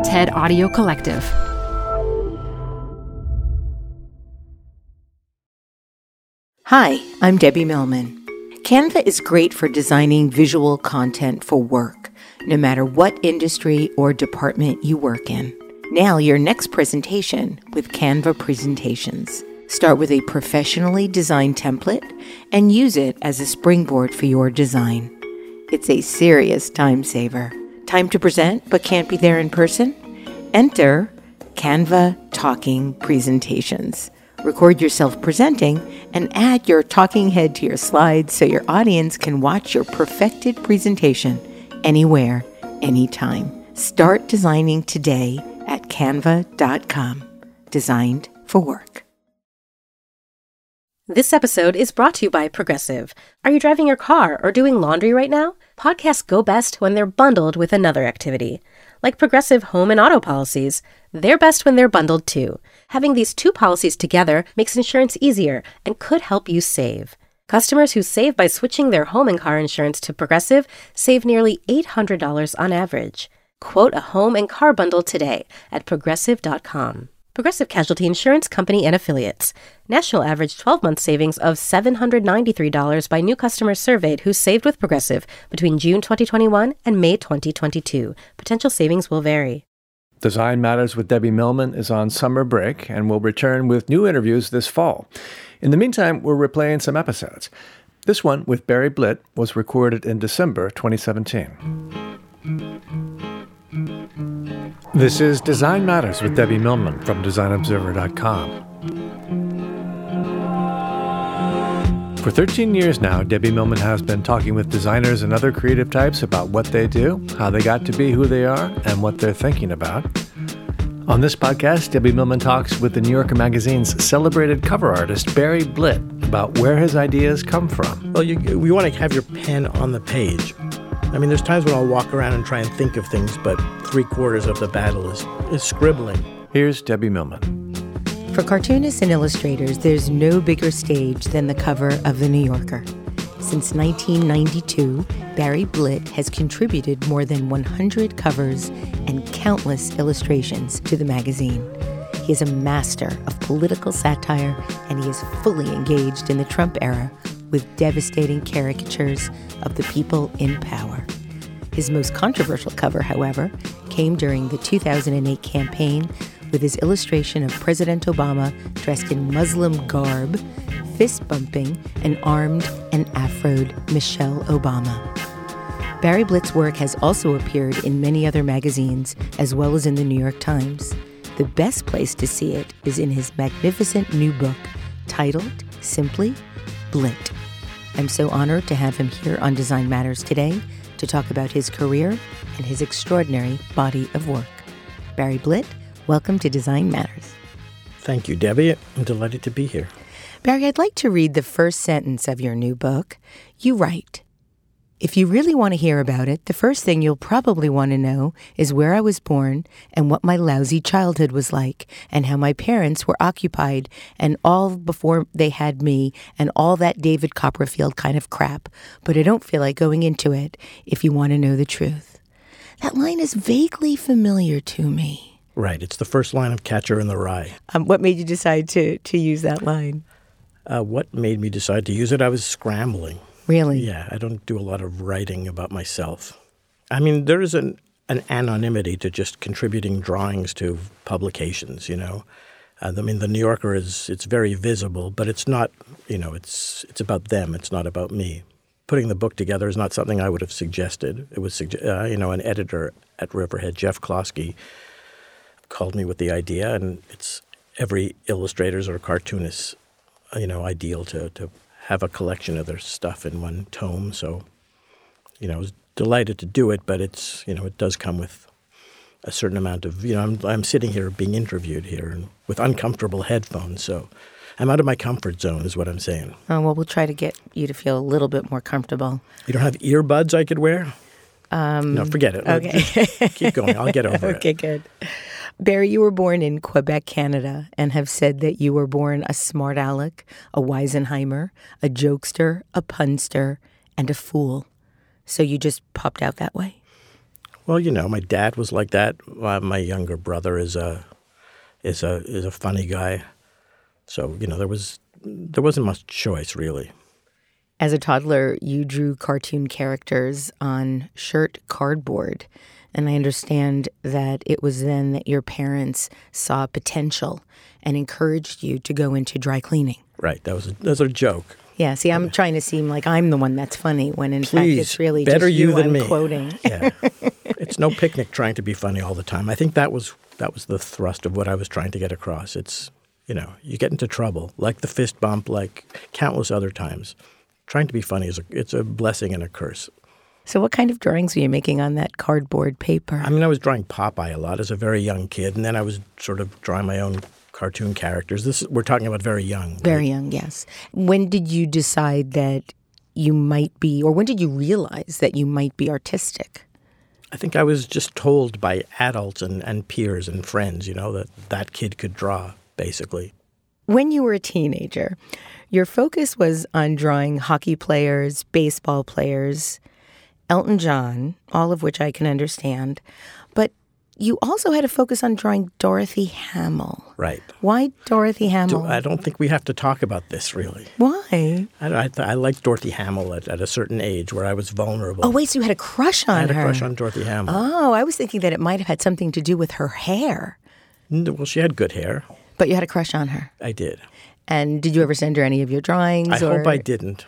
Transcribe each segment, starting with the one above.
TED Audio Collective. Hi, I'm Debbie Millman. Canva is great for designing visual content for work, no matter what industry or department you work in. Nail your next presentation with Canva Presentations. Start with a professionally designed template and use it as a springboard for your design. It's a serious time saver. Time to present but can't be there in person? Enter Canva Talking Presentations. Record yourself presenting and add your talking head to your slides so your audience can watch your perfected presentation anywhere, anytime. Start designing today at canva.com. Designed for work. This episode is brought to you by Progressive. Are you driving your car or doing laundry right now? Podcasts go best when they're bundled with another activity. Like Progressive home and auto policies, they're best when they're bundled too. Having these two policies together makes insurance easier and could help you save. Customers who save by switching their home and car insurance to Progressive save nearly $800 on average. Quote a home and car bundle today at Progressive.com. Progressive Casualty Insurance Company and Affiliates. National average 12-month savings of $793 by new customers surveyed who saved with Progressive between June 2021 and May 2022. Potential savings will vary. Design Matters with Debbie Millman is on summer break and will return with new interviews this fall. In the meantime, we're replaying some episodes. This one with Barry Blitt was recorded in December 2017. This is Design Matters with Debbie Millman from DesignObserver.com. For 13 years now, Debbie Millman has been talking with designers and other creative types about what they do, how they got to be who they are, and what they're thinking about. On this podcast, Debbie Millman talks with the New Yorker Magazine's celebrated cover artist, Barry Blitt, about where his ideas come from. Well, we want to have your pen on the page. I mean, there's times when I'll walk around and try and think of things, but 3/4 of the battle is scribbling. Here's Debbie Millman. For cartoonists and illustrators, there's no bigger stage than the cover of The New Yorker. Since 1992, Barry Blitt has contributed more than 100 covers and countless illustrations to the magazine. He is a master of political satire, and he is fully engaged in the Trump era with devastating caricatures of the people in power. His most controversial cover, however, came during the 2008 campaign with his illustration of President Obama dressed in Muslim garb, fist-bumping an armed and afroed Michelle Obama. Barry Blitt's work has also appeared in many other magazines, as well as in the New York Times. The best place to see it is in his magnificent new book, titled simply Blitt. I'm so honored to have him here on Design Matters today to talk about his career and his extraordinary body of work. Barry Blitt, welcome to Design Matters. Thank you, Debbie. I'm delighted to be here. Barry, I'd like to read the first sentence of your new book. You write, "If you really want to hear about it, the first thing you'll probably want to know is where I was born and what my lousy childhood was like and how my parents were occupied and all before they had me and all that David Copperfield kind of crap. But I don't feel like going into it if you want to know the truth." That line is vaguely familiar to me. Right. It's the first line of Catcher in the Rye. What made you decide to use that line? What made me decide to use it? I was scrambling. Really? Yeah, I don't do a lot of writing about myself. I mean, there is an anonymity to just contributing drawings to publications, you know. I mean, the New Yorker it's very visible, but it's not, you know, it's about them. It's not about me. Putting the book together is not something I would have suggested. It was, an editor at Riverhead, Jeff Klosky, called me with the idea, and it's every illustrator's or cartoonist's, ideal to have a collection of their stuff in one tome. So, I was delighted to do it, but it's, it does come with a certain amount of, I'm sitting here being interviewed here and with uncomfortable headphones. So I'm out of my comfort zone is what I'm saying. Oh, well, we'll try to get you to feel a little bit more comfortable. You don't have earbuds I could wear? No, forget it. Okay. Keep going. I'll get over it. Okay, good. Barry, you were born in Quebec, Canada, and have said that you were born a smart aleck, a Weisenheimer, a jokester, a punster, and a fool. So you just popped out that way? Well, my dad was like that. My younger brother is a funny guy. So, there wasn't much choice, really. As a toddler, you drew cartoon characters on shirt cardboard. And I understand that it was then that your parents saw potential and encouraged you to go into dry cleaning. Right. That was a joke. Yeah. See, I'm trying to seem like I'm the one that's funny when in fact Please, it's really better just you than I'm me. Quoting. Yeah. It's no picnic trying to be funny all the time. I think that was the thrust of what I was trying to get across. It's, you get into trouble, like the fist bump, like countless other times. Trying to be funny it's a blessing and a curse. So what kind of drawings were you making on that cardboard paper? I was drawing Popeye a lot as a very young kid, and then I was sort of drawing my own cartoon characters. We're talking about very young. Right? Very young, yes. When did you decide that you might be, or when did you realize that you might be artistic? I think I was just told by adults and peers and friends, that kid could draw, basically. When you were a teenager, your focus was on drawing hockey players, baseball players, Elton John, all of which I can understand. But you also had a focus on drawing Dorothy Hamill. Right. Why Dorothy Hamill? I don't think we have to talk about this, really. Why? I liked Dorothy Hamill at a certain age where I was vulnerable. Oh, wait, so you had a crush on her? I had a crush on Dorothy Hamill. Oh, I was thinking that it might have had something to do with her hair. Well, she had good hair. But you had a crush on her? I did. And did you ever send her any of your drawings? I hope I didn't.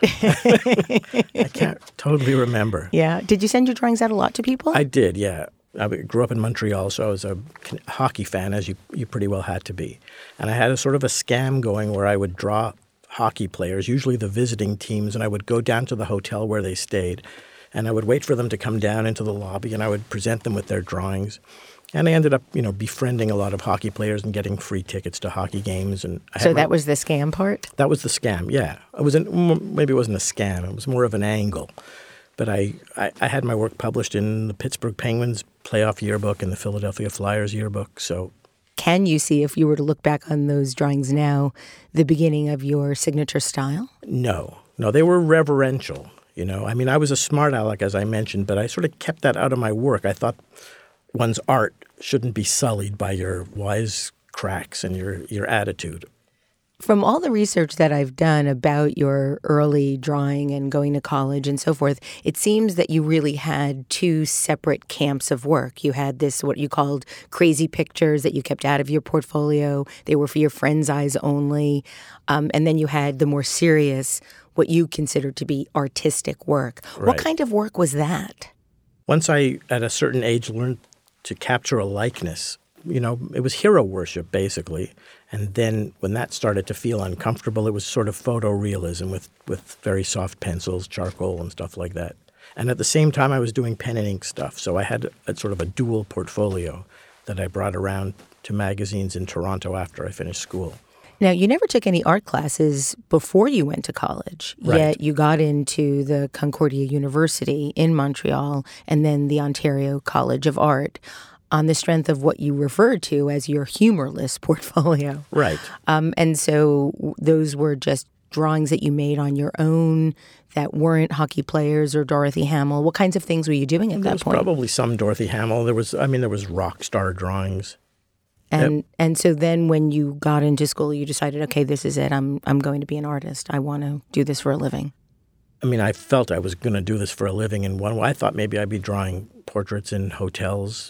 I can't totally remember. Yeah. Did you send your drawings out a lot to people? I did, yeah. I grew up in Montreal, so I was a hockey fan, as you pretty well had to be. And I had a sort of a scam going where I would draw hockey players, usually the visiting teams, and I would go down to the hotel where they stayed, and I would wait for them to come down into the lobby, and I would present them with their drawings. And I ended up, befriending a lot of hockey players and getting free tickets to hockey games. And so that was the scam part? That was the scam, yeah. Maybe it wasn't a scam. It was more of an angle. But I had my work published in the Pittsburgh Penguins playoff yearbook and the Philadelphia Flyers yearbook. So, can you see, if you were to look back on those drawings now, the beginning of your signature style? No, they were reverential. I was a smart aleck, as I mentioned, but I sort of kept that out of my work. I thought one's art shouldn't be sullied by your wise cracks and your attitude. From all the research that I've done about your early drawing and going to college and so forth, it seems that you really had two separate camps of work. You had this, what you called crazy pictures that you kept out of your portfolio. They were for your friends' eyes only. And then you had the more serious, what you considered to be artistic work. Right. What kind of work was that? Once I, at a certain age, learned to capture a likeness, it was hero worship, basically. And then when that started to feel uncomfortable, it was sort of photorealism with very soft pencils, charcoal, and stuff like that. And at the same time, I was doing pen and ink stuff. So I had a sort of a dual portfolio that I brought around to magazines in Toronto after I finished school. Now, you never took any art classes before you went to college, right. Yet you got into the Concordia University in Montreal and then the Ontario College of Art on the strength of what you referred to as your humorless portfolio. Right. And so those were just drawings that you made on your own that weren't hockey players or Dorothy Hamill. What kinds of things were you doing at that point? There was probably some Dorothy Hamill. There was rock star drawings. And so then when you got into school, you decided, okay, this is it. I'm going to be an artist. I want to do this for a living. I felt I was going to do this for a living in one way. I thought maybe I'd be drawing portraits in hotels,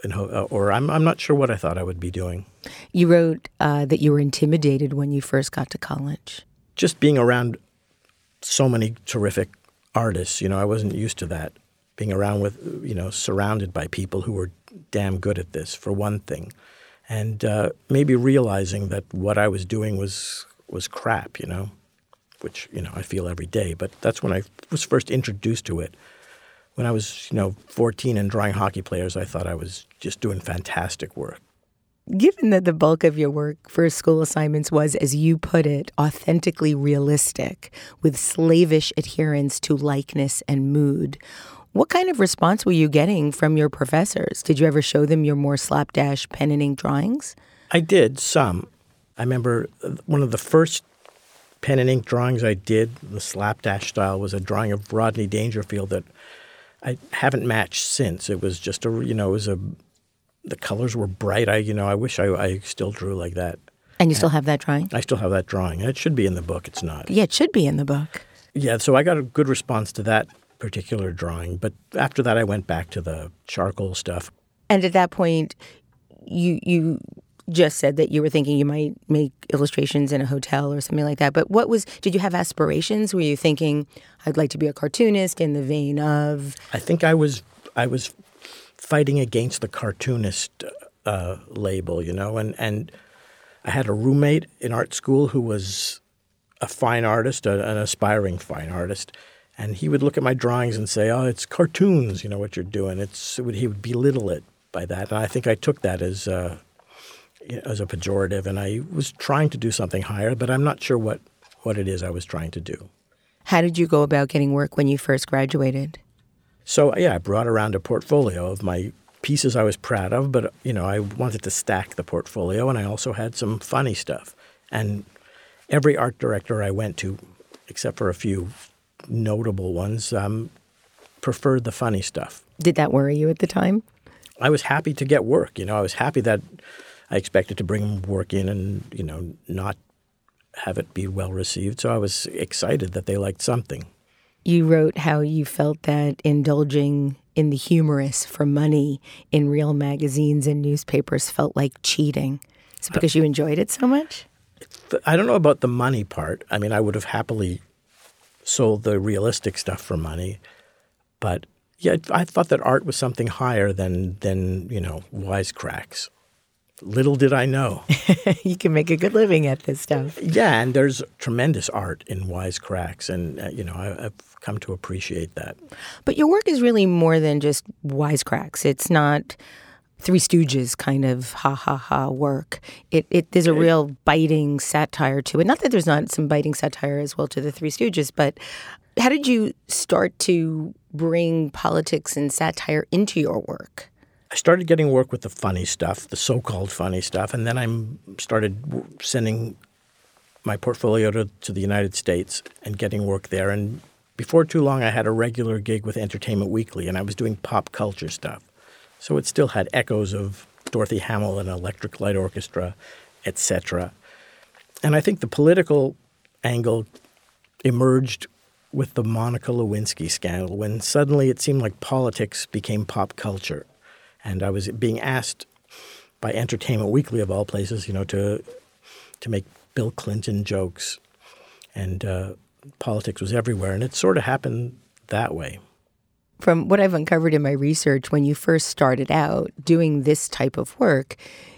or I'm not sure what I thought I would be doing. You wrote that you were intimidated when you first got to college. Just being around so many terrific artists, I wasn't used to that. Being around with, surrounded by people who were damn good at this, for one thing. And maybe realizing that what I was doing was crap, which, I feel every day. But that's when I was first introduced to it. When I was, 14 and drawing hockey players, I thought I was just doing fantastic work. Given that the bulk of your work for school assignments was, as you put it, authentically realistic, with slavish adherence to likeness and mood, what kind of response were you getting from your professors? Did you ever show them your more slapdash pen and ink drawings? I did, some. I remember one of the first pen and ink drawings I did, the slapdash style, was a drawing of Rodney Dangerfield that I haven't matched since. It was just the colors were bright. I wish I still drew like that. And you still have that drawing? I still have that drawing. It should be in the book. It's not. Yeah, it should be in the book. Yeah, so I got a good response to that particular drawing. But after that, I went back to the charcoal stuff. And at that point, you just said that you were thinking you might make illustrations in a hotel or something like that. But did you have aspirations? Were you thinking, I'd like to be a cartoonist in the vein of? I think I was fighting against the cartoonist label, and I had a roommate in art school who was a fine artist, an aspiring fine artist, and he would look at my drawings and say, "Oh, it's cartoons, what you're doing." He would belittle it by that, and I think I took that as a pejorative, and I was trying to do something higher, but I'm not sure what it is I was trying to do. How did you go about getting work when you first graduated? So, I brought around a portfolio of my pieces I was proud of, but, I wanted to stack the portfolio, and I also had some funny stuff. And every art director I went to, except for a few notable ones, preferred the funny stuff. Did that worry you at the time? I was happy to get work. I was happy that I expected to bring work in and, not have it be well received. So I was excited that they liked something. You wrote how you felt that indulging in the humorous for money in real magazines and newspapers felt like cheating. Is it because you enjoyed it so much? I don't know about the money part. I mean, I would have happily sold the realistic stuff for money. But, yeah, I thought that art was something higher than wisecracks. Little did I know. You can make a good living at this stuff. Yeah, and there's tremendous art in wisecracks, and, I've come to appreciate that. But your work is really more than just wisecracks. It's not Three Stooges kind of ha-ha-ha work. There's a real biting satire to it. Not that there's not some biting satire as well to the Three Stooges, but how did you start to bring politics and satire into your work? I started getting work with the funny stuff, the so-called funny stuff, and then I started sending my portfolio to the United States and getting work there. And before too long, I had a regular gig with Entertainment Weekly, and I was doing pop culture stuff. So it still had echoes of Dorothy Hamill and Electric Light Orchestra, etc. And I think the political angle emerged with the Monica Lewinsky scandal, when suddenly it seemed like politics became pop culture. And I was being asked by Entertainment Weekly, of all places, to make Bill Clinton jokes. And politics was everywhere. And it sort of happened that way. From what I've uncovered in my research, when you first started out doing this type of work,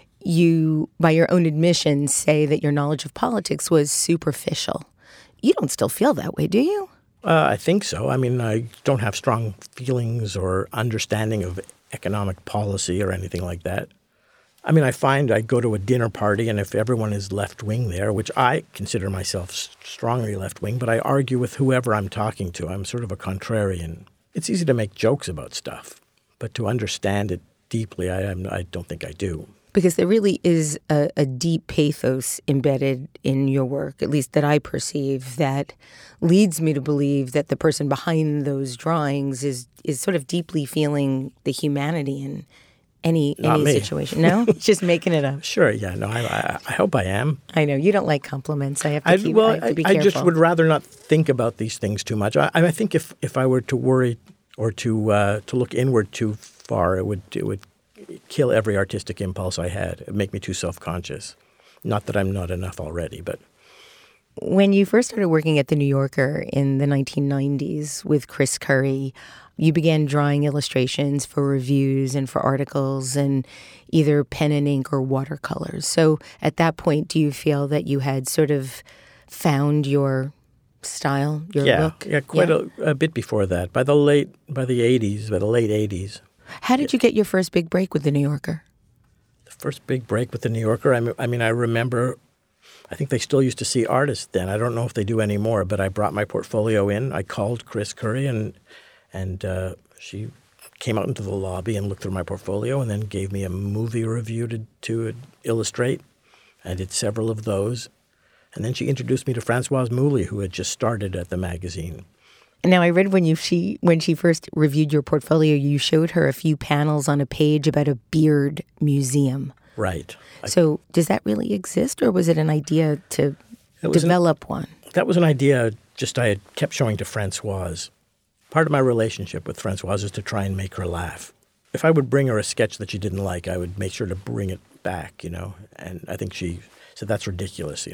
you, by your own admission, say that your knowledge of politics was superficial. You don't still feel that way, do you? I think so. I mean, I don't have strong feelings or understanding of economic policy or anything like that. I mean, I find I go to a dinner party, and if everyone is left-wing there, which I consider myself strongly left-wing, but I argue with whoever I'm talking to. I'm sort of a contrarian. It's easy to make jokes about stuff, but to understand it deeply, I don't think I do. Because there really is a deep pathos embedded in your work, at least that I perceive, that leads me to believe that the person behind those drawings is sort of deeply feeling the humanity in any situation. No? Just making it up. Sure, yeah. No, I hope I am. I know. You don't like compliments. I have to be careful. I just would rather not think about these things too much. I think if I were to worry or to look inward too far, it would kill every artistic impulse I had. It'd make me too self-conscious. Not that I'm not enough already, but... When you first started working at The New Yorker in the 1990s with Chris Curry, you began drawing illustrations for reviews and for articles and either pen and ink or watercolors. So at that point, do you feel that you had sort of found your style, your look? Yeah, quite a bit before that. By the late 80s. How did you get your first big break with The New Yorker? The first big break with The New Yorker, I mean, I remember, I think they still used to see artists then. I don't know if they do anymore, but I brought my portfolio in. I called Chris Curry, and she came out into the lobby and looked through my portfolio and then gave me a movie review to illustrate. I did several of those. And then she introduced me to Françoise Mouly, who had just started at the magazine. Now, I read when she first reviewed your portfolio, you showed her a few panels on a page about a beard museum. Right. So does that really exist, or was it an idea to develop one? That was an idea just I had kept showing to Françoise. Part of my relationship with Françoise is to try and make her laugh. If I would bring her a sketch that she didn't like, I would make sure to bring it back, And I think she said, that's ridiculous,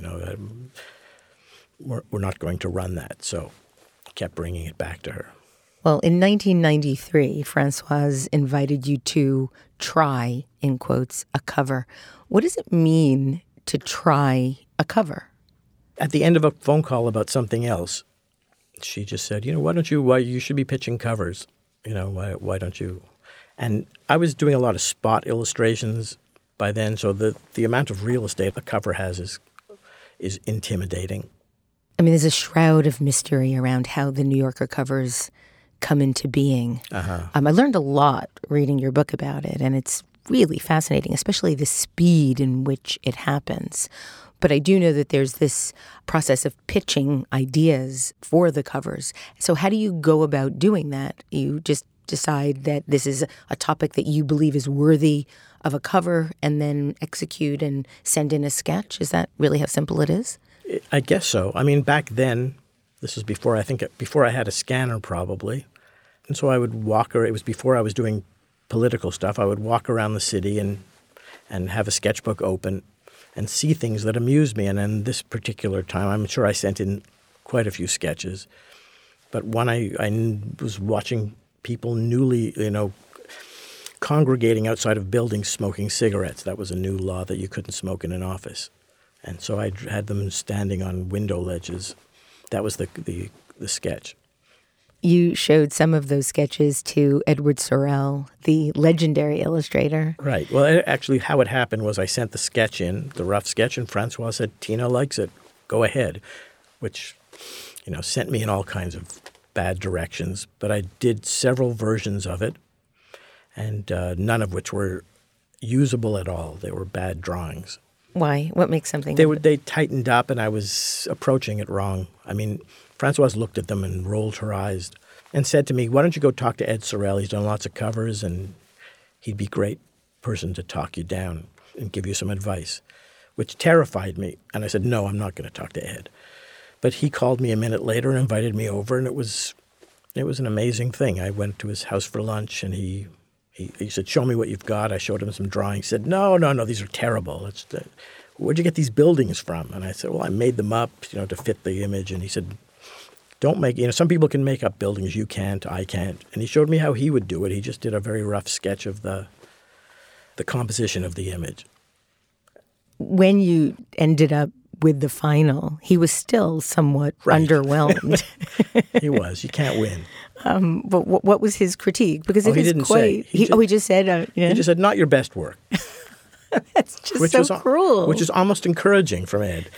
We're not going to run that. So I kept bringing it back to her. Well, in 1993, Françoise invited you to try, in quotes, a cover. What does it mean to try a cover? At the end of a phone call about something else, she just said, why you should be pitching covers. Why don't you? And I was doing a lot of spot illustrations by then, so the amount of real estate a cover has is intimidating. I mean, there's a shroud of mystery around how the New Yorker covers come into being. I learned a lot reading your book about it, and it's really fascinating, especially the speed in which it happens. But I do know that there's this process of pitching ideas for the covers. So how do you go about doing that? You just decide that this is a topic that you believe is worthy of a cover and then execute and send in a sketch? Is that really how simple it is? I guess so. I mean, back then, this was before I had a scanner probably. And so I would walk, it was before I was doing political stuff. I would walk around the city and have a sketchbook open and see things that amused me. And then this particular time, I'm sure I sent in quite a few sketches. But one I was watching people newly, congregating outside of buildings smoking cigarettes. That was a new law that you couldn't smoke in an office. And so I had them standing on window ledges. That was the sketch. You showed some of those sketches to Edward Sorel, the legendary illustrator. Right. Well, actually, how it happened was I sent the sketch in, the rough sketch, and Françoise said, Tina likes it. Go ahead, which, sent me in all kinds of bad directions. But I did several versions of it, and none of which were usable at all. They were bad drawings. Why? What makes something? They tightened up, and I was approaching it wrong. I mean, Françoise looked at them and rolled her eyes and said to me, why don't you go talk to Ed Sorel? He's done lots of covers, and he'd be a great person to talk you down and give you some advice, which terrified me. And I said, no, I'm not going to talk to Ed. But he called me a minute later and invited me over, and it was an amazing thing. I went to his house for lunch, and he said, show me what you've got. I showed him some drawings. He said, no, these are terrible. Where'd you get these buildings from? And I said, well, I made them up, to fit the image. And he said, don't make, some people can make up buildings. You can't, I can't. And he showed me how he would do it. He just did a very rough sketch of the composition of the image. When you ended up with the final, he was still somewhat underwhelmed. He was. You can't win. But what was his critique? Because it is quite. He just said. He just said, not your best work. That's just cruel. Which is almost encouraging from Ed.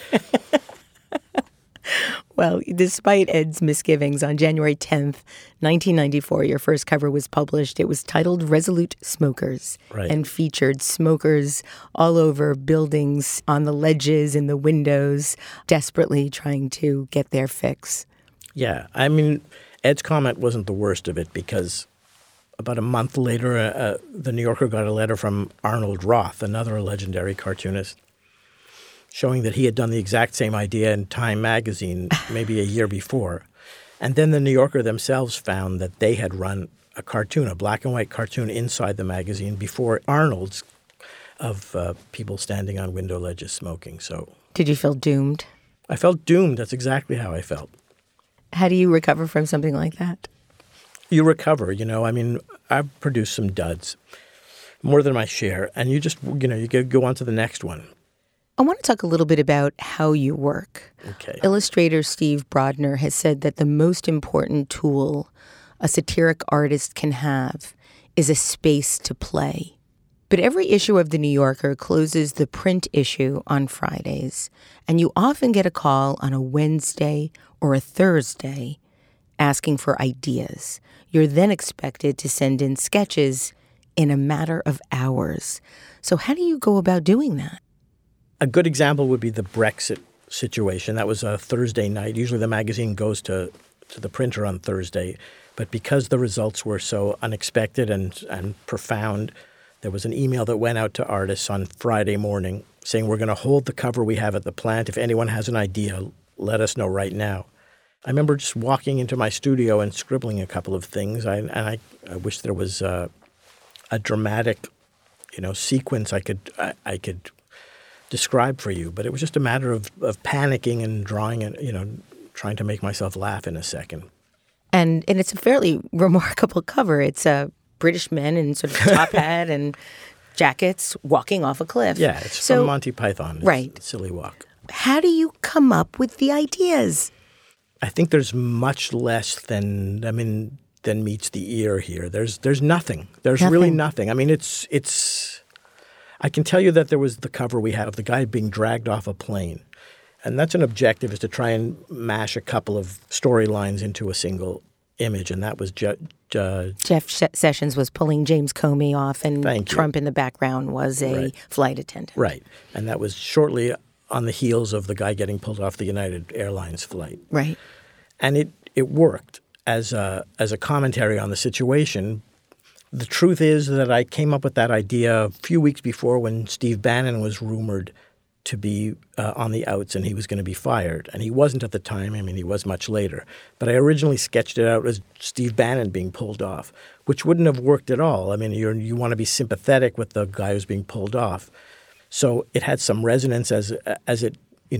Well, despite Ed's misgivings, on January 10th, 1994, your first cover was published. It was titled Resolute Smokers and featured smokers all over buildings, on the ledges, in the windows, desperately trying to get their fix. Yeah. I mean, Ed's comment wasn't the worst of it because about a month later, the New Yorker got a letter from Arnold Roth, another legendary cartoonist, showing that he had done the exact same idea in Time magazine maybe a year before. And then the New Yorker themselves found that they had run a cartoon, a black and white cartoon inside the magazine before Arnold's of people standing on window ledges smoking. So, did you feel doomed? I felt doomed. That's exactly how I felt. How do you recover from something like that? You recover, I mean, I've produced some duds, more than my share, and you just, you go on to the next one. I want to talk a little bit about how you work. Okay. Illustrator Steve Brodner has said that the most important tool a satiric artist can have is a space to play. But every issue of The New Yorker closes the print issue on Fridays, and you often get a call on a Wednesday or a Thursday asking for ideas. You're then expected to send in sketches in a matter of hours. So how do you go about doing that? A good example would be the Brexit situation. That was a Thursday night. Usually the magazine goes to the printer on Thursday. But because the results were so unexpected and profound, there was an email that went out to artists on Friday morning saying, we're going to hold the cover we have at the plant. If anyone has an idea, let us know right now. I remember just walking into my studio and scribbling a couple of things. I wish there was a dramatic, sequence I could describe for you. But it was just a matter of panicking and drawing and, trying to make myself laugh in a second. And it's a fairly remarkable cover. It's British men in sort of top hat and jackets walking off a cliff. Yeah, it's from Monty Python. It's right. A silly walk. How do you come up with the ideas? I think there's much less than meets the ear here. There's nothing. There's really nothing. I mean, it's. I can tell you that there was the cover we had of the guy being dragged off a plane, and that's an objective, is to try and mash a couple of storylines into a single image, and that was Jeff Sessions was pulling James Comey off, and Trump in the background was a flight attendant. Right, and that was shortly on the heels of the guy getting pulled off the United Airlines flight. Right. And it worked as a commentary on the situation. The truth is that I came up with that idea a few weeks before, when Steve Bannon was rumored to be on the outs and he was going to be fired. And he wasn't at the time. I mean, he was much later. But I originally sketched it out as Steve Bannon being pulled off, which wouldn't have worked at all. I mean, you want to be sympathetic with the guy who's being pulled off. So it had some resonance as it,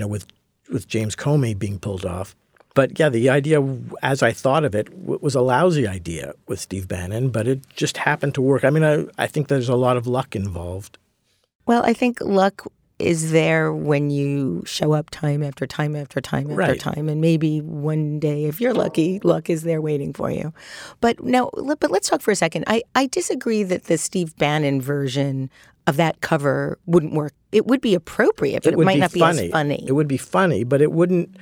with James Comey being pulled off. But yeah, the idea, as I thought of it, was a lousy idea with Steve Bannon, but it just happened to work. I mean, I think there's a lot of luck involved. Well, I think luck is there when you show up time after time after time after time. And maybe one day, if you're lucky, luck is there waiting for you. But let's talk for a second. I disagree that the Steve Bannon version of that cover wouldn't work. It would be appropriate, but it might not be as funny. It would be funny, but it wouldn't.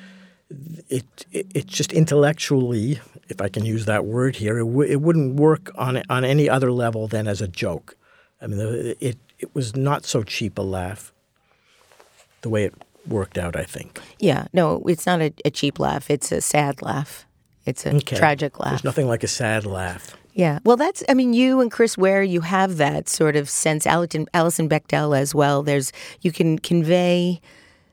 It just intellectually, if I can use that word here, it wouldn't work on any other level than as a joke. I mean, it was not so cheap a laugh the way it worked out, I think. Yeah, no, it's not a cheap laugh. It's a sad laugh. It's a tragic laugh. There's nothing like a sad laugh. Yeah. Well, you and Chris Ware, you have that sort of sense. Alison Bechdel as well. You can convey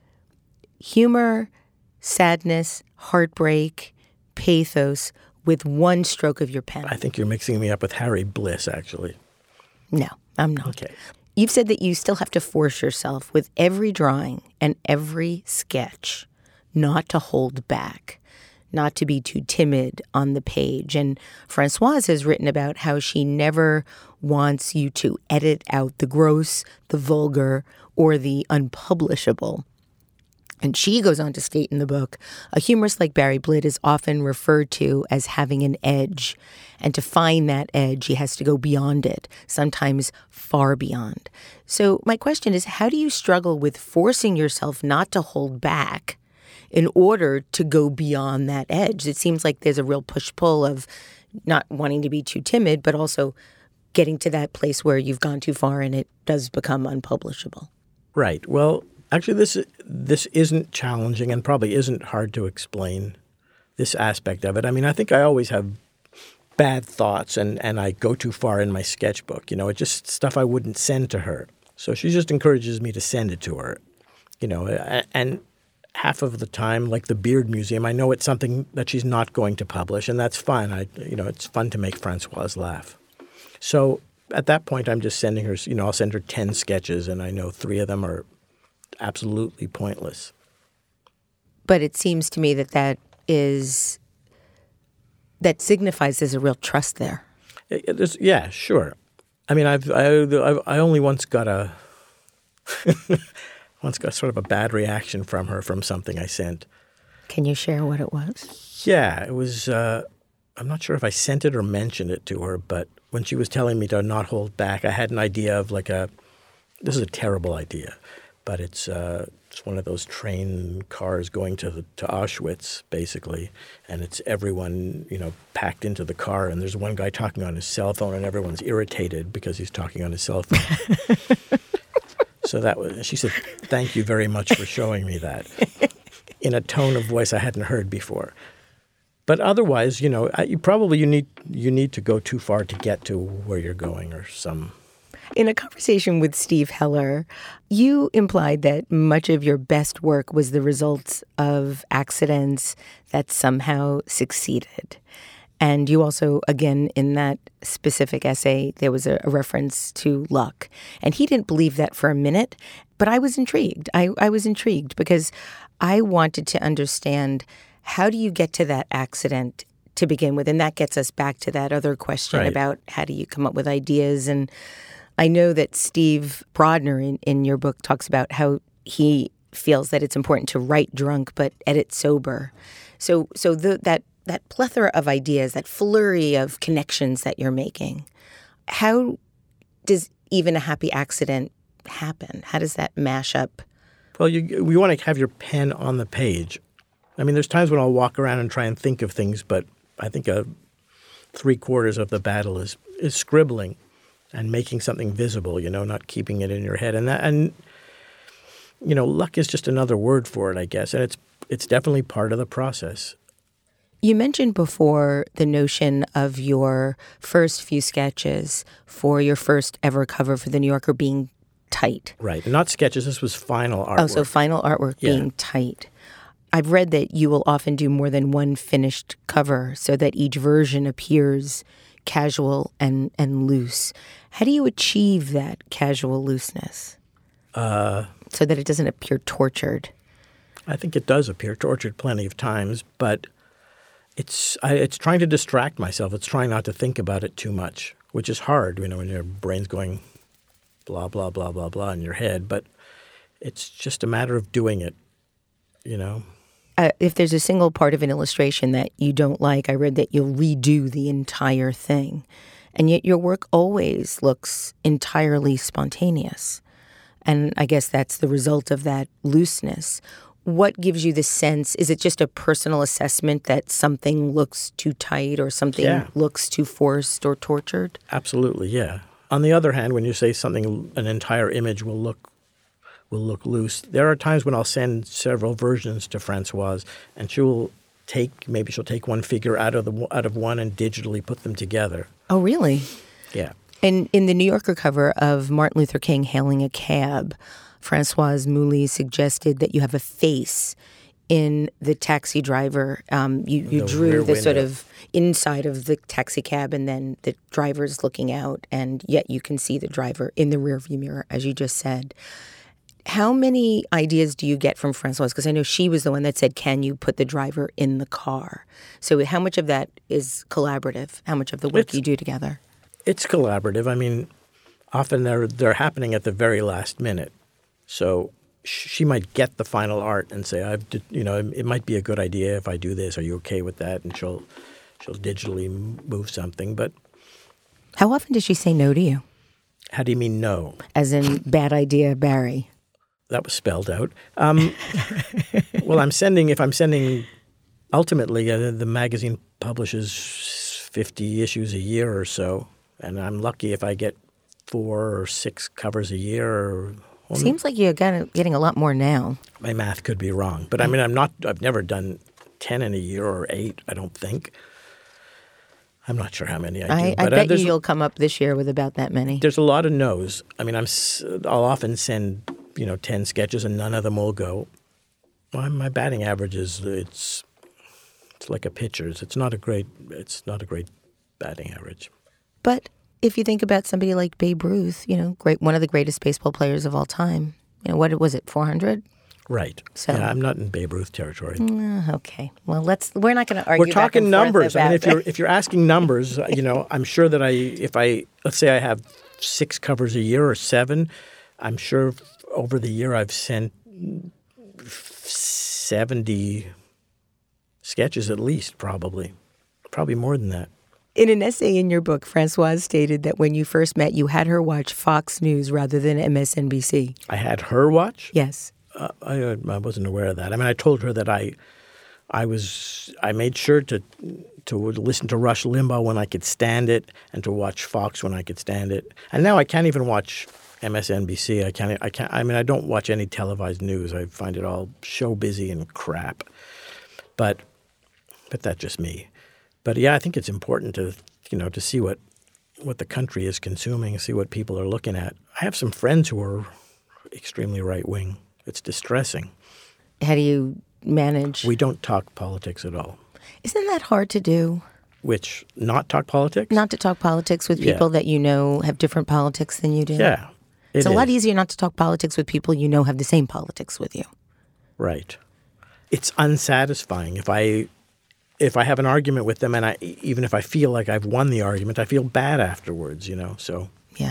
humor, sadness, heartbreak, pathos with one stroke of your pen. I think you're mixing me up with Harry Bliss, actually. No, I'm not. Okay. You've said that you still have to force yourself with every drawing and every sketch not to hold back, not to be too timid on the page. And Françoise has written about how she never wants you to edit out the gross, the vulgar, or the unpublishable. And she goes on to state in the book, a humorist like Barry Blitt is often referred to as having an edge. And to find that edge, he has to go beyond it, sometimes far beyond. So my question is, how do you struggle with forcing yourself not to hold back in order to go beyond that edge? It seems like there's a real push-pull of not wanting to be too timid, but also getting to that place where you've gone too far and it does become unpublishable. Right. Well, actually, this isn't challenging and probably isn't hard to explain, this aspect of it. I mean, I think I always have bad thoughts and I go too far in my sketchbook. It's just stuff I wouldn't send to her. So she just encourages me to send it to her, and half of the time, like the Beard Museum, I know it's something that she's not going to publish, and that's fun. It's fun to make Françoise laugh. So at that point, I'm just sending her, I'll send her 10 sketches, and I know 3 of them are absolutely pointless. But it seems to me that signifies there's a real trust there. Yeah, sure. I mean, I only once got sort of a bad reaction from her from something I sent. Can you share what it was? Yeah, it was. I'm not sure if I sent it or mentioned it to her, but when she was telling me to not hold back, I had an idea of this is a terrible idea, but it's one of those train cars going to Auschwitz, basically, and it's everyone, packed into the car, and there's one guy talking on his cell phone, and everyone's irritated because he's talking on his cell phone. So she said, "Thank you very much for showing me that," in a tone of voice I hadn't heard before. But otherwise, you know, you need to go too far to get to where you're going, or some. In a conversation with Steve Heller, you implied that much of your best work was the results of accidents that somehow succeeded. And you also, again, in that specific essay, there was a reference to luck. And he didn't believe that for a minute, but I was intrigued. I was intrigued because I wanted to understand, how do you get to that accident to begin with? And that gets us back to that other question about how do you come up with ideas. And I know that Steve Brodner in your book talks about how he feels that it's important to write drunk but edit sober. So that plethora of ideas, that flurry of connections that you're making, how does even a happy accident happen? How does that mash up? Well, we want to have your pen on the page. I mean, there's times when I'll walk around and try and think of things, but I think 3/4 of the battle is scribbling and making something visible, you know, not keeping it in your head. And you know, luck is just another word for it, I guess. And it's definitely part of the process. You mentioned before the notion of your first few sketches for your first ever cover for The New Yorker being tight. Right. Not sketches. This was final artwork. Oh, so final artwork being tight. I've read that you will often do more than one finished cover so that each version appears casual and loose. How do you achieve that casual looseness so that it doesn't appear tortured? I think it does appear tortured plenty of times, but it's trying to distract myself. It's trying not to think about it too much, which is hard, you know, when your brain's going blah, blah, blah, blah, blah in your head. But it's just a matter of doing it, you know. If there's a single part of an illustration that you don't like, I read that you'll redo the entire thing. And yet your work always looks entirely spontaneous. And I guess that's the result of that looseness. What gives you the sense? Is it just a personal assessment that something looks too tight or something looks too forced or tortured? Absolutely, yeah. On the other hand, when you say something, an entire image will look loose, there are times when I'll send several versions to Françoise, and she'll take one figure out of one and digitally put them together. Oh, really? Yeah. And in the New Yorker cover of Martin Luther King hailing a cab, Françoise Mouly suggested that you have a face in the taxi driver. You drew the sort of inside of the taxi cab, and then the driver's looking out, and yet you can see the driver in the rearview mirror, as you just said. How many ideas do you get from Françoise? Because I know she was the one that said, can you put the driver in the car? So how much of that is collaborative? How much of the work you do together? It's collaborative. I mean, often they're happening at the very last minute. So she might get the final art and say, it might be a good idea if I do this. Are you okay with that? And she'll digitally move something. But how often does she say no to you? How do you mean no? As in bad idea, Barry. That was spelled out. Well, if I'm sending, ultimately, the magazine publishes 50 issues a year or so, and I'm lucky if I get 4 or 6 covers a year. Seems like you're getting a lot more now. My math could be wrong, but I mean, I've never done 10 in a year or 8, I don't think. I'm not sure how many I do. I bet you'll come up this year with about that many. There's a lot of no's. I mean, I'll often send 10 sketches and none of them will go. Well, my batting average is it's like a pitcher's. It's not a great batting average. But if you think about somebody like Babe Ruth, one of the greatest baseball players of all time, what was it, 400? Right. So yeah, I'm not in Babe Ruth territory. Okay. Well, we're not going to argue. We're talking numbers. I mean, if you're asking numbers, I'm sure that let's say I have 6 covers a year or 7, I'm sure over the year I've sent 70 sketches at least, probably more than that. In an essay in your book, Françoise stated that when you first met, you had her watch Fox News rather than MSNBC. I had her watch? Yes. I wasn't aware of that. I mean, I told her that I made sure to listen to Rush Limbaugh when I could stand it, and to watch Fox when I could stand it. And now I can't even watch MSNBC. I don't watch any televised news. I find it all show busy and crap. But but that's just me. But yeah, I think it's important to, to see what the country is consuming, see what people are looking at. I have some friends who are extremely right-wing. It's distressing. How do you manage? We don't talk politics at all. Isn't that hard to do? Which, not talk politics? Not to talk politics with people that you know have different politics than you do? Yeah. It's a lot easier not to talk politics with people you know have the same politics with you. Right. It's unsatisfying. If I have an argument with them, and even if I feel like I've won the argument, I feel bad afterwards, so. Yeah.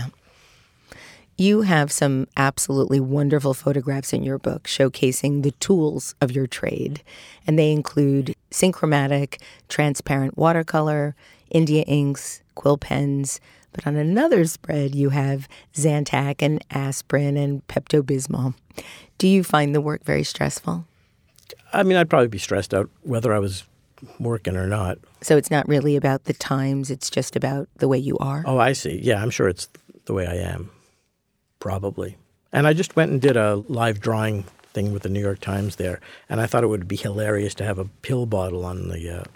You have some absolutely wonderful photographs in your book showcasing the tools of your trade, and they include synchromatic, transparent watercolor, India inks, quill pens, but on another spread you have Zantac and aspirin and Pepto-Bismol. Do you find the work very stressful? I mean, I'd probably be stressed out whether I was working or not. So it's not really about the times, it's just about the way you are? Oh, I see. Yeah, I'm sure it's the way I am. Probably. And I just went and did a live drawing thing with the New York Times there, and I thought it would be hilarious to have a pill bottle on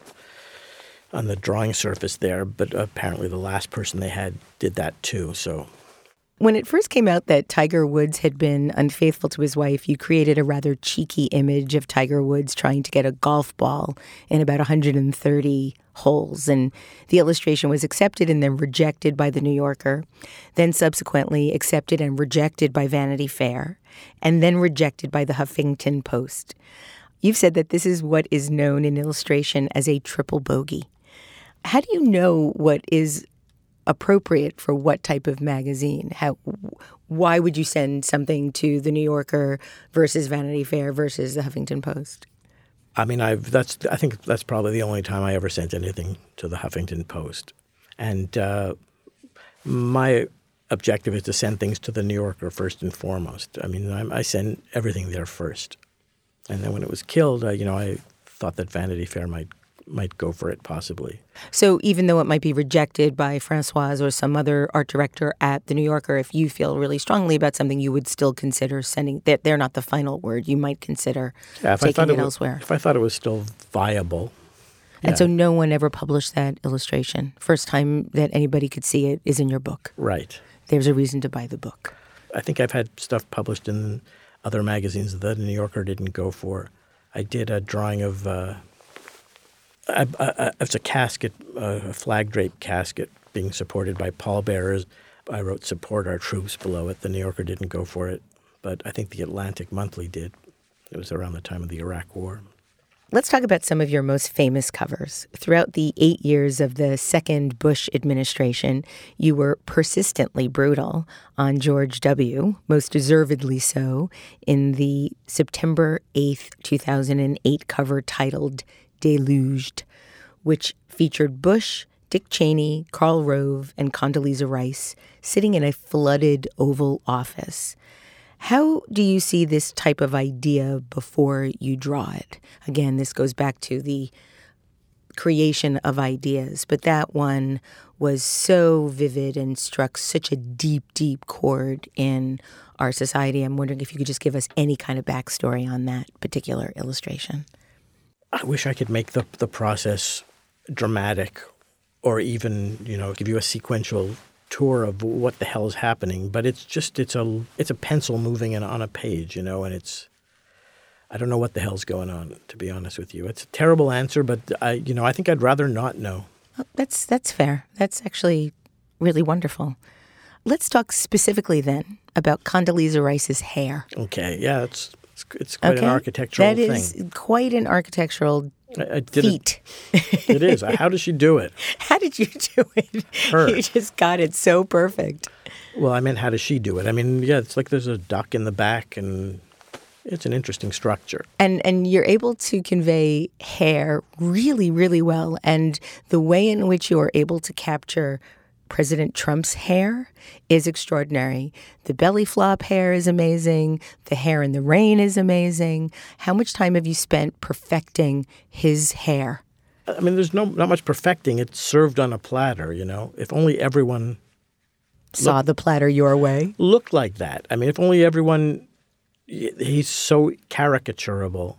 the drawing surface there, but apparently the last person they had did that too, so. When it first came out that Tiger Woods had been unfaithful to his wife, you created a rather cheeky image of Tiger Woods trying to get a golf ball in about 130 holes. And the illustration was accepted and then rejected by The New Yorker, then subsequently accepted and rejected by Vanity Fair, and then rejected by the Huffington Post. You've said that this is what is known in illustration as a triple bogey. How do you know what is appropriate for what type of magazine? Why would you send something to The New Yorker versus Vanity Fair versus the Huffington Post? I mean, I think that's probably the only time I ever sent anything to the Huffington Post. And my objective is to send things to the New Yorker first and foremost. I mean, I send everything there first. And then when it was killed, I thought that Vanity Fair might go for it, possibly. So even though it might be rejected by Francoise or some other art director at The New Yorker, if you feel really strongly about something, you would still consider sending that they're not the final word. You might consider taking it elsewhere. If I thought it was still viable. And so no one ever published that illustration. First time that anybody could see it is in your book. Right. There's a reason to buy the book. I think I've had stuff published in other magazines that The New Yorker didn't go for. I did a drawing of it's a casket, a flag draped casket being supported by pallbearers. I wrote "Support our troops" below it. The New Yorker didn't go for it, but I think the Atlantic Monthly did. It was around the time of the Iraq War. Let's talk about some of your most famous covers. Throughout the 8 years of the second Bush administration, you were persistently brutal on George W., most deservedly so, in the September 8th, 2008 cover titled Deluged, which featured Bush, Dick Cheney, Karl Rove, and Condoleezza Rice sitting in a flooded Oval Office. How do you see this type of idea before you draw it? Again, this goes back to the creation of ideas, but that one was so vivid and struck such a deep, deep chord in our society. I'm wondering if you could just give us any kind of backstory on that particular illustration. I wish I could make the process dramatic or even, give you a sequential tour of what the hell is happening. But it's a pencil moving on a page, and I don't know what the hell's going on, to be honest with you. It's a terrible answer, but I think I'd rather not know. Oh, that's fair. That's actually really wonderful. Let's talk specifically then about Condoleezza Rice's hair. Okay, yeah, it's quite an architectural thing. That is quite an architectural feat. It is. How does she do it? How did you do it? Her. You just got it so perfect. Well, I meant, how does she do it? I mean, yeah, it's like there's a duck in the back, and it's an interesting structure. And you're able to convey hair really, really well. And the way in which you are able to capture President Trump's hair is extraordinary. The belly flop hair is amazing. The hair in the rain is amazing. How much time have you spent perfecting his hair? I mean, there's not much perfecting. It's served on a platter, If only everyone saw the platter your way. Looked like that. I mean, if only everyone, he's so caricaturable.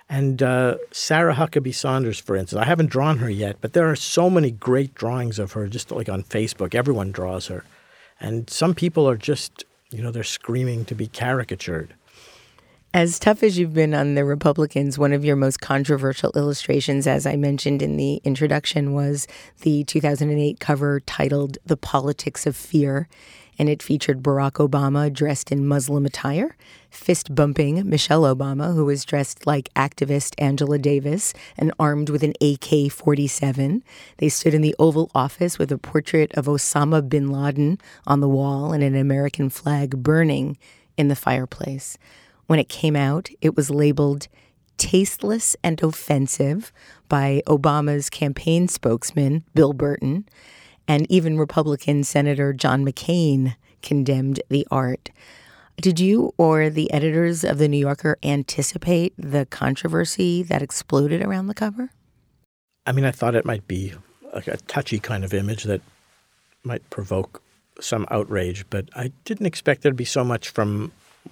And Sarah Huckabee Sanders, for instance, I haven't drawn her yet, but there are so many great drawings of her just like on Facebook. Everyone draws her. And some people are just, they're screaming to be caricatured. As tough as you've been on the Republicans, one of your most controversial illustrations, as I mentioned in the introduction, was the 2008 cover titled The Politics of Fear. And it featured Barack Obama dressed in Muslim attire, fist-bumping Michelle Obama, who was dressed like activist Angela Davis and armed with an AK-47. They stood in the Oval Office with a portrait of Osama bin Laden on the wall and an American flag burning in the fireplace. When it came out, it was labeled tasteless and offensive by Obama's campaign spokesman, Bill Burton, and even Republican Senator John McCain condemned the art. Did you or the editors of The New Yorker anticipate the controversy that exploded around the cover? I mean, I thought it might be a touchy kind of image that might provoke some outrage, but I didn't expect there to be so much from,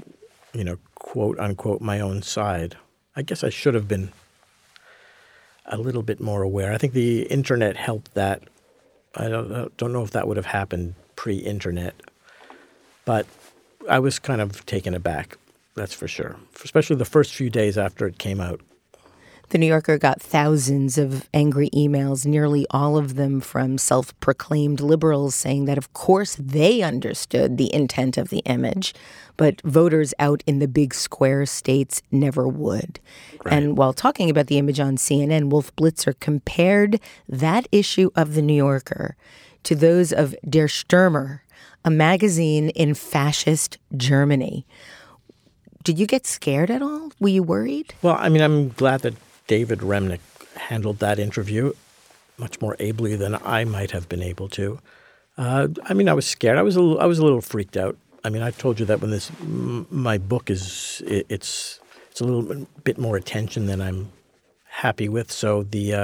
quote unquote, my own side. I guess I should have been a little bit more aware. I think the internet helped that. I don't know if that would have happened pre-internet, but I was kind of taken aback, that's for sure, especially the first few days after it came out. The New Yorker got thousands of angry emails, nearly all of them from self-proclaimed liberals saying that, of course, they understood the intent of the image, but voters out in the big square states never would. Right. And while talking about the image on CNN, Wolf Blitzer compared that issue of The New Yorker to those of Der Stürmer, a magazine in fascist Germany. Did you get scared at all? Were you worried? Well, I mean, I'm glad that David Remnick handled that interview much more ably than I might have been able to. I was scared. I was a little freaked out. I mean, I told you that when my book it's a little bit more attention than I'm happy with. So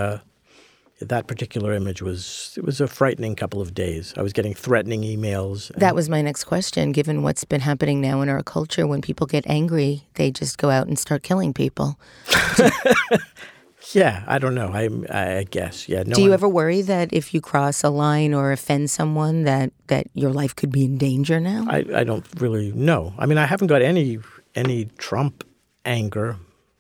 that particular image was a frightening couple of days. I was getting threatening emails. That was my next question. Given what's been happening now in our culture, when people get angry, they just go out and start killing people. Yeah, I don't know. I guess. Yeah. Do you ever worry that if you cross a line or offend someone that your life could be in danger now? I don't really know. I mean, I haven't got any Trump anger,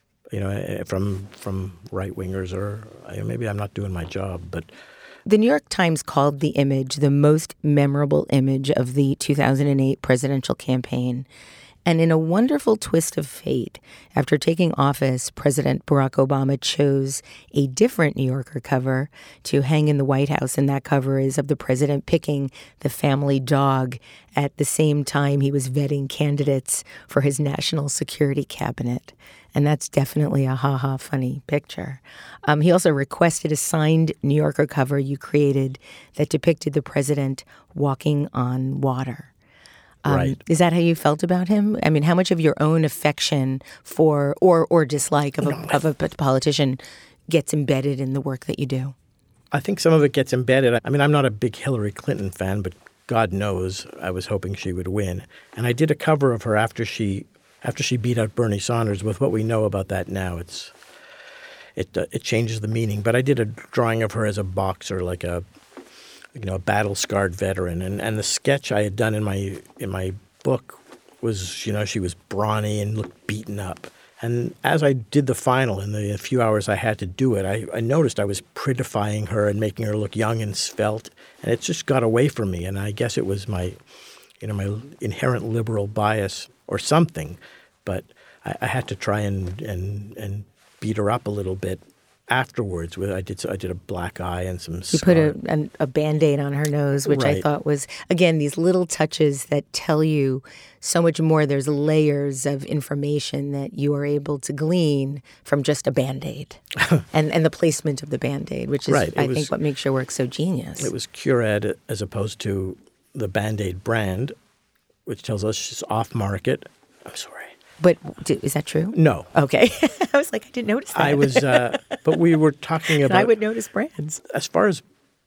from right-wingers, or maybe I'm not doing my job, but... The New York Times called the image the most memorable image of the 2008 presidential campaign. And in a wonderful twist of fate, after taking office, President Barack Obama chose a different New Yorker cover to hang in the White House, and that cover is of the president picking the family dog at the same time he was vetting candidates for his national security cabinet. And that's definitely a ha-ha funny picture. He also requested a signed New Yorker cover you created that depicted the president walking on water. Right. Is that how you felt about him? I mean, how much of your own affection for or dislike of a politician gets embedded in the work that you do? I think some of it gets embedded. I mean, I'm not a big Hillary Clinton fan, but God knows I was hoping she would win. And I did a cover of her after she beat out Bernie Sanders. With what we know about that now, it changes the meaning. But I did a drawing of her as a boxer, like a battle-scarred veteran. And the sketch I had done in my book was, she was brawny and looked beaten up. And as I did the final, in the few hours I had to do it, I noticed I was prettifying her and making her look young and svelte. And it just got away from me. And I guess it was my inherent liberal bias or something. But I had to try and beat her up a little bit. Afterwards, I did a black eye and some scar. You put a Band-Aid on her nose, which Right. I thought was, again, these little touches that tell you so much more. There's layers of information that you are able to glean from just a Band-Aid and the placement of the Band-Aid, which is, Right. I think, what makes your work so genius. It was Curad as opposed to the Band-Aid brand, which tells us she's off-market. I'm sorry. But is that true? No. Okay. I was like, I didn't notice that. I was, but we were talking about. I would notice brands. As far as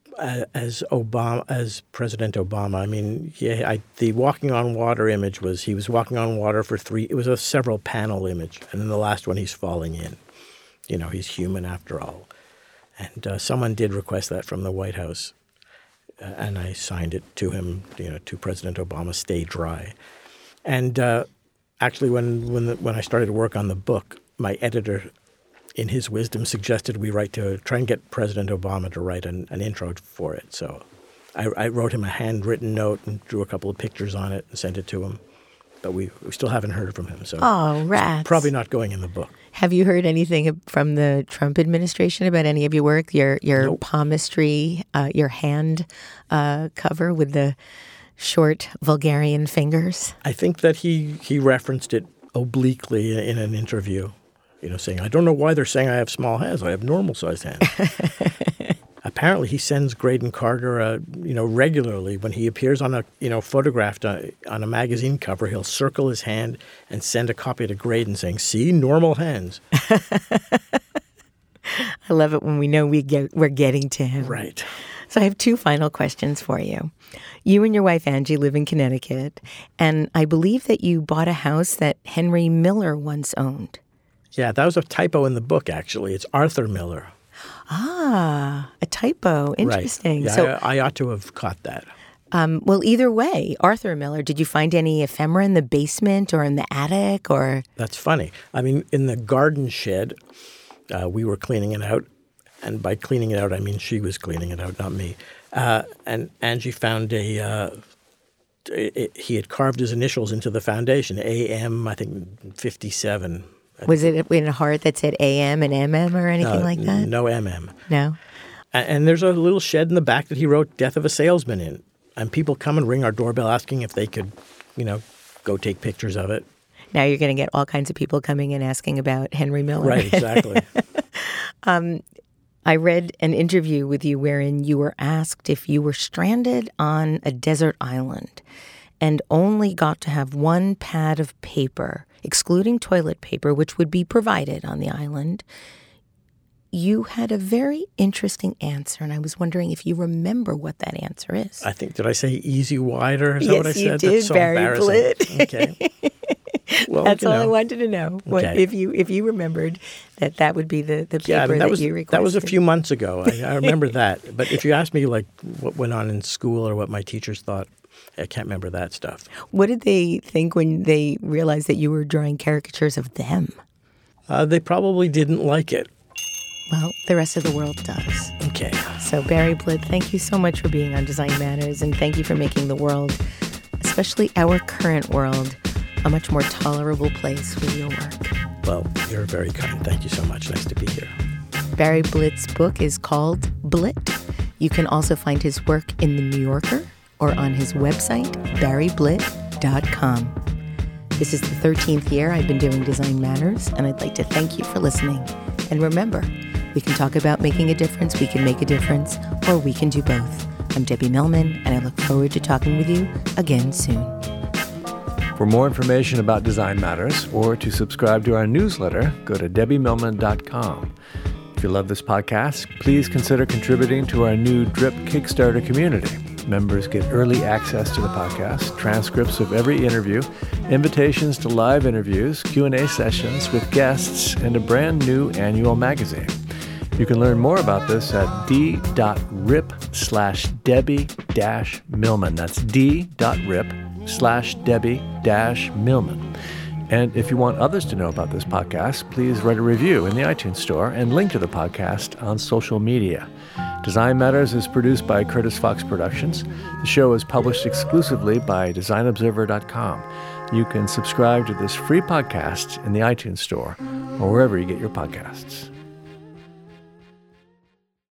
Obama, as President Obama, I mean, the walking on water image he was walking on water for it was a several panel image, and then the last one he's falling in. He's human after all. And someone did request that from the White House, and I signed it to him, to President Obama, stay dry. And actually, when I started to work on the book, my editor, in his wisdom, suggested we try and get President Obama to write an intro for it. So I wrote him a handwritten note and drew a couple of pictures on it and sent it to him. But we still haven't heard from him. So rats. It's probably not going in the book. Have you heard anything from the Trump administration about any of your work, your Nope. palmistry, your hand cover with the short Vulgarian fingers? I think that he referenced it obliquely in an interview, saying, I don't know why they're saying I have small hands. I have normal-sized hands. Apparently, he sends Graydon Carter, regularly. When he appears on photographed on a magazine cover, he'll circle his hand and send a copy to Graydon saying, see, normal hands. I love it when we know we're getting to him. Right. So I have two final questions for you. You and your wife, Angie, live in Connecticut, and I believe that you bought a house that Henry Miller once owned. Yeah, that was a typo in the book, actually. It's Arthur Miller. Ah, a typo. Interesting. Right. Yeah, So, I ought to have caught that. well, either way, Arthur Miller, did you find any ephemera in the basement or in the attic or? That's funny. I mean, in the garden shed, we were cleaning it out. And by cleaning it out, I mean she was cleaning it out, not me. And Angie found he had carved his initials into the foundation, AM, I think, 57. Was it in a heart that said AM and MM or anything like that? No MM. No? And there's a little shed in the back that he wrote Death of a Salesman in. And people come and ring our doorbell asking if they could, go take pictures of it. Now you're going to get all kinds of people coming and asking about Henry Miller. Right, exactly. I read an interview with you wherein you were asked if you were stranded on a desert island and only got to have one pad of paper, excluding toilet paper, which would be provided on the island. You had a very interesting answer, and I was wondering if you remember what that answer is. I think, did I say easy wider? Is that Yes, what I you said? did, That's so Barry embarrassing. Blitt. Okay. Well, That's all I wanted to know. Okay. If you remembered that would be the paper Yeah, I mean, you requested. that was a few months ago. I remember that. But if you ask me, like, what went on in school or what my teachers thought, I can't remember that stuff. What did they think when they realized that you were drawing caricatures of them? They probably didn't like it. Well, the rest of the world does. Okay. So, Barry Blitt, thank you so much for being on Design Matters, and thank you for making the world, especially our current world, a much more tolerable place with your work. Well, you're very kind. Thank you so much. Nice to be here. Barry Blitt's book is called Blitt. You can also find his work in The New Yorker or on his website, barryblitt.com. This is the 13th year I've been doing Design Matters, and I'd like to thank you for listening. And remember, we can talk about making a difference, we can make a difference, or we can do both. I'm Debbie Millman, and I look forward to talking with you again soon. For more information about Design Matters or to subscribe to our newsletter, go to debbiemillman.com. If you love this podcast, please consider contributing to our new DRIP Kickstarter community. Members get early access to the podcast, transcripts of every interview, invitations to live interviews, Q&A sessions with guests, and a brand new annual magazine. You can learn more about this at d.rip/Debbie-Millman. That's d.rip/Debbie-Millman. And if you want others to know about this podcast, please write a review in the iTunes Store and link to the podcast on social media. Design Matters is produced by Curtis Fox Productions. The show is published exclusively by DesignObserver.com. You can subscribe to this free podcast in the iTunes Store or wherever you get your podcasts.